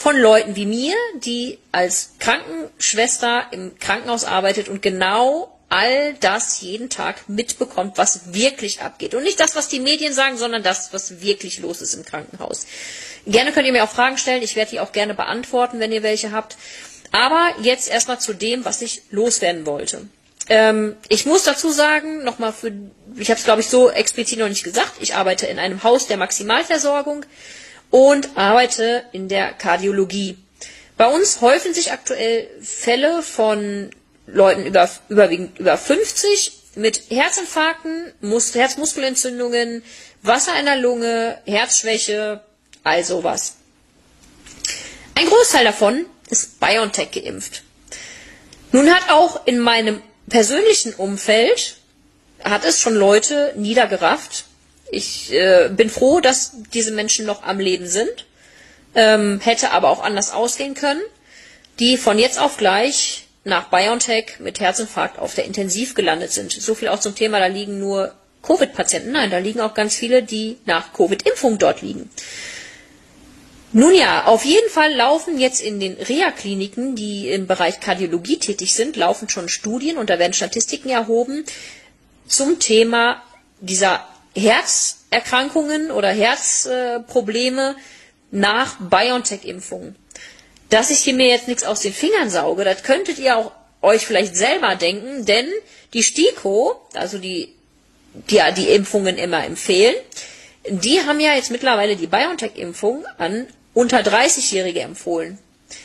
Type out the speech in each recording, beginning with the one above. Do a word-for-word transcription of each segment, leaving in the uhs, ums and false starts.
von Leuten wie mir, die als Krankenschwester im Krankenhaus arbeitet und genau all das jeden Tag mitbekommt, was wirklich abgeht. Und nicht das, was die Medien sagen, sondern das, was wirklich los ist im Krankenhaus. Gerne könnt ihr mir auch Fragen stellen. Ich werde die auch gerne beantworten, wenn ihr welche habt. Aber jetzt erstmal zu dem, was ich loswerden wollte. Ähm, ich muss dazu sagen, nochmal für, ich habe es glaube ich so explizit noch nicht gesagt, ich arbeite in einem Haus der Maximalversorgung und arbeite in der Kardiologie. Bei uns häufen sich aktuell Fälle von Leuten über, überwiegend über fünfzig mit Herzinfarkten, Mus- Herzmuskelentzündungen, Wasser in der Lunge, Herzschwäche, all sowas. Ein Großteil davon ist BioNTech geimpft. Nun hat auch in meinem persönlichen Umfeld, hat es schon Leute niedergerafft. Ich äh, bin froh, dass diese Menschen noch am Leben sind, ähm, hätte aber auch anders ausgehen können, die von jetzt auf gleich nach BioNTech mit Herzinfarkt auf der Intensiv gelandet sind. So viel auch zum Thema, da liegen nur Covid-Patienten. Nein, da liegen auch ganz viele, die nach Covid-Impfung dort liegen. Nun ja, auf jeden Fall laufen jetzt in den Reha-Kliniken, die im Bereich Kardiologie tätig sind, laufen schon Studien und da werden Statistiken erhoben zum Thema dieser Herzerkrankungen oder Herzprobleme nach BioNTech-Impfungen. Dass ich hier mir jetzt nichts aus den Fingern sauge, das könntet ihr auch euch vielleicht selber denken, denn die STIKO, also die, die ja die Impfungen immer empfehlen, die haben ja jetzt mittlerweile die BioNTech-Impfung an unter dreißigjährige empfohlen.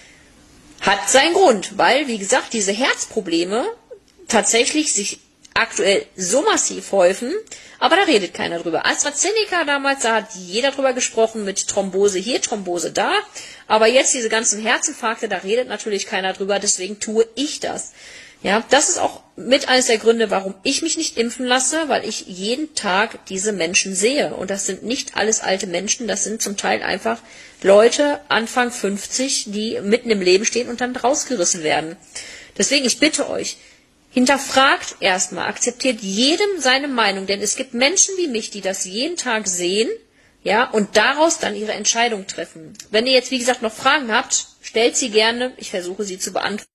Hat seinen Grund, weil, wie gesagt, diese Herzprobleme tatsächlich sich aktuell so massiv häufen, aber da redet keiner drüber. AstraZeneca damals, da hat jeder drüber gesprochen mit Thrombose hier, Thrombose da, aber jetzt diese ganzen Herzinfarkte, da redet natürlich keiner drüber, deswegen tue ich das. Ja, das ist auch mit eines der Gründe, warum ich mich nicht impfen lasse, weil ich jeden Tag diese Menschen sehe. Und das sind nicht alles alte Menschen, das sind zum Teil einfach Leute Anfang fünfzig, die mitten im Leben stehen und dann rausgerissen werden. Deswegen, ich bitte euch, hinterfragt erstmal, akzeptiert jedem seine Meinung, denn es gibt Menschen wie mich, die das jeden Tag sehen, ja, und daraus dann ihre Entscheidung treffen. Wenn ihr jetzt, wie gesagt, noch Fragen habt, stellt sie gerne, ich versuche sie zu beantworten.